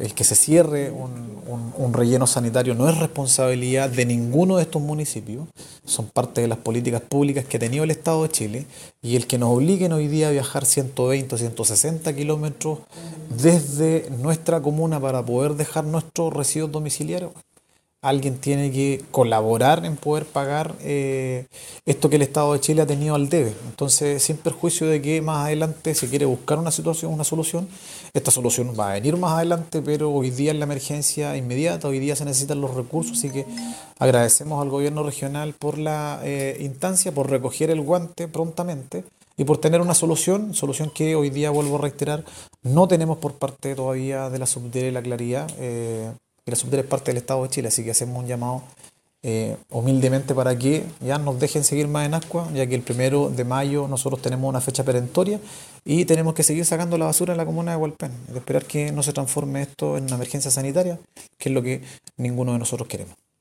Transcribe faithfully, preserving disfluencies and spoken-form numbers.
el que se cierre un, un, un relleno sanitario no es responsabilidad de ninguno de estos municipios, son parte de las políticas públicas que ha tenido el Estado de Chile, y el que nos obliguen hoy día a viajar ciento veinte o ciento sesenta kilómetros desde nuestra comuna para poder dejar nuestros residuos domiciliarios, alguien tiene que colaborar en poder pagar eh, esto que el Estado de Chile ha tenido al debe. Entonces, sin perjuicio de que más adelante se quiere buscar una situación, una solución, esta solución va a venir más adelante, pero hoy día es la emergencia inmediata, hoy día se necesitan los recursos, así que agradecemos al gobierno regional por la eh, instancia, por recoger el guante prontamente y por tener una solución, solución que hoy día, vuelvo a reiterar, no tenemos por parte todavía de la Subdere y la Claridad. Eh, y la Subdere es parte del Estado de Chile, así que hacemos un llamado eh, humildemente para que ya nos dejen seguir más en Ascua, ya que el primero de mayo nosotros tenemos una fecha perentoria y tenemos que seguir sacando la basura en la comuna de Hualpén, de esperar que no se transforme esto en una emergencia sanitaria, que es lo que ninguno de nosotros queremos.